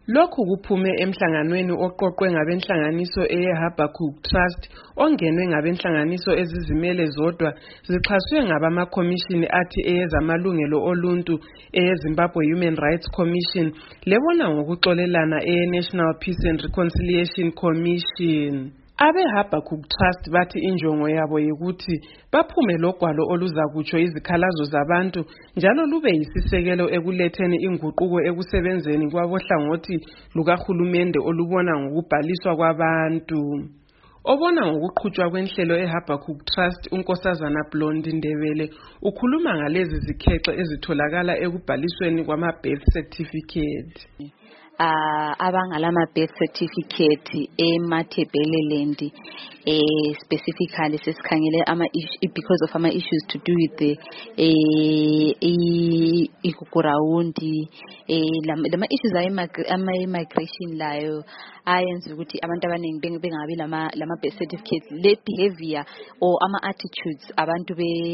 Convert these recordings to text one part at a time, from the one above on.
Lokhu kuphume emhlanganweni oqoqwe ngabenhlanganiso eHabakkuk Trust ongenwe ngabenhlanganiso ezizimele zodwa zixhaswe ngabamakhomishini athi eyezamalungelo oluntu eyeZimbabwe Human Rights Commission lebona ngokuxolelana eNational Peace and Reconciliation Commission. AbeHabakkuk Trust bathi injongo yabo yikuthi baphume logwalo oluzakutsho izikhalazo zabantu njalo lube yisisekelo ekuletheni inguquko ekusebenzeni kwabohlangothi lukahulumende olubona ngokubhaliswa kwabantu. Obona ngokuqhutshwa kwenhlelo eHabakkuk Trust uNkosazana Blondi Ndebele ukhuluma ngalezi zikhexe ezitholakala ekubhalisweni kwama-birth certificate. Abangalama birth certificate eMathebeleland specifically sesikhangele because of issues to do with the ikukurawundi lama issues immigration layo ayenza ukuthi abantu abaningi bengabi lama birth certificate le behavior or ama attitudes abantu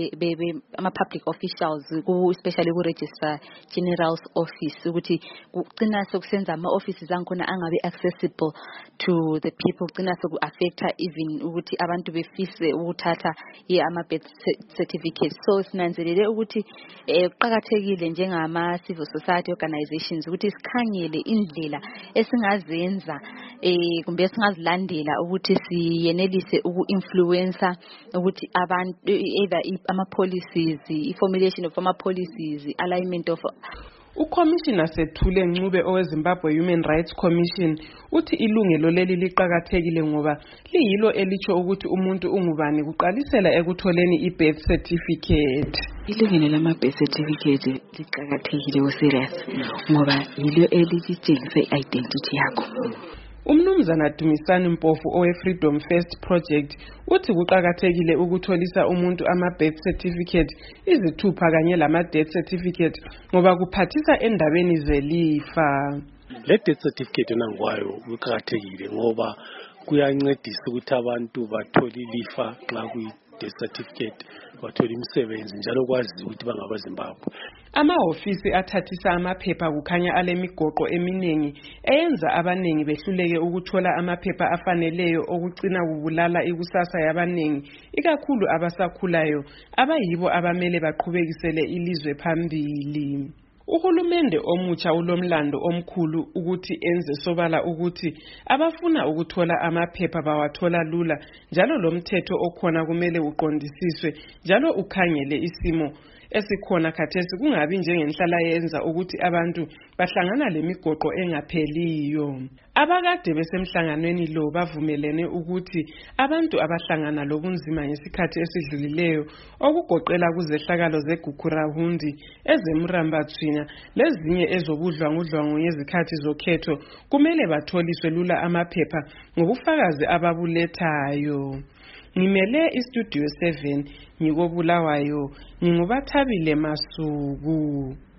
ama public officials especially ku registrar general's office ukuthi kucina sokusenza ama offices ankhona angabe accessible to the people kucina soku affecta even ukuthi abantu befise ukuthatha ama birth certificate. So sinanzelele ukuthi kuqhakathekile njengama civil society organizations ukuthi sikhangele indlela esingazenza kumbe singazilandela ukuthi siyenelise uku-influencer ukuthi abantu either ama policies, formulation of ama policies, alignment of uCommissioner Sethule Ncube oweZimbabwe Human Rights Commission uthi ilungelo leli liqhakathekile ngoba liyilo elicho ukuthi umuntu ungubani kuqalisela ekutholeni i-birth certificate. Ilungelo lama birth certificate liqhakathekile serious ngoba yilo elitshengisa identity yakho. Umnumzana Dumisani Mpofu owe-Freedom First Project uthi kuqhakathekile ukutholisa umuntu ama-birth certificate izithupha kanye lama-death certificate ngoba kuphathisa endabeni zelifa. Le death certificate nangwayo kuqhakathekile ngoba kuyancedisa ukuthi abantu bathole ilifa xa kuyi-death certificate bathola imisebenzi njalo kwazi ukuthi bangaba Zimbabwe. Amahofisi athathisa amaphepha kukhanya alemigoqo eminingi eyenza abaningi behluleke ukuthola amaphepha afaneleyo okucina kubulala ikusasa yabaningi ikakhulu abasakhulayo abayibo abamele baqhubekisele ilizwe phambili. Uhulumende omutsha ulomlando omkhulu ukuthi enze sobala ukuthi abafuna ukuthola amaphepha bawathola lula njalo lo mthetho okhona kumele uqondisiswe njalo ukhangele isimo esikhona khathesi kungabi njengenhlala yenza ukuthi abantu bahlangana lemigoqo engapheliyo. Abakade besemhlanganweni lo bavumelene ukuthi abantu abahlangana lobunzima ngesikhathi esidlulileyo okugoqela kuzehlakalo zeGukurahundi, ezemrambathwina lezinye ezobudlwangudlwangu ngezikhathi zokhetho kumele batholiswe lula amaphepha ngobufakazi ababulethayo. Ngimele iStudio 7 ngikobulawayo, ngingubathabile Masuku.